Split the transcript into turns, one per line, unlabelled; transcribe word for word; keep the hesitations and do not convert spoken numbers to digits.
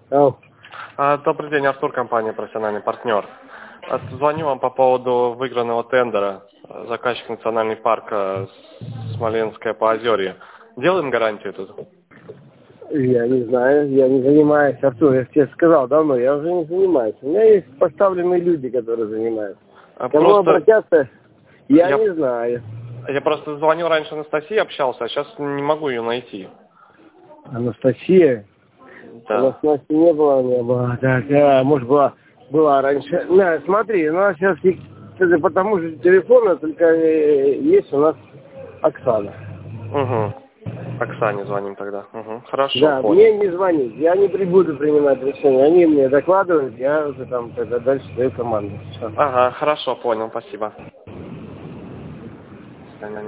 Ау.
А, Добрый день, Артур, компания «Профессиональный партнер». А, Звоню вам по поводу выигранного тендера. Заказчик национальный парк а, Смоленское Поозерье. Делаем гарантию тут?
Я не знаю, я не занимаюсь, Артур, я тебе сказал давно, я уже не занимаюсь. У меня есть поставленные люди, которые занимаются.
А,
Кому
просто
обратятся, я,
я,
не знаю.
я просто звоню раньше Анастасии, общался, а сейчас не могу ее найти.
Анастасия? У нас
Да.
Насти не было, не было. Так, а, может, была, была раньше. На, смотри, у нас сейчас по тому же телефону, только э, есть у нас Оксана.
Угу. Оксане звоним тогда. Угу. Хорошо,
Да,
понял.
мне не звонить, я не буду принимать решения. Они мне докладывают, я уже там тогда дальше свою команду. Всё.
Ага, хорошо, понял, спасибо. До свидания.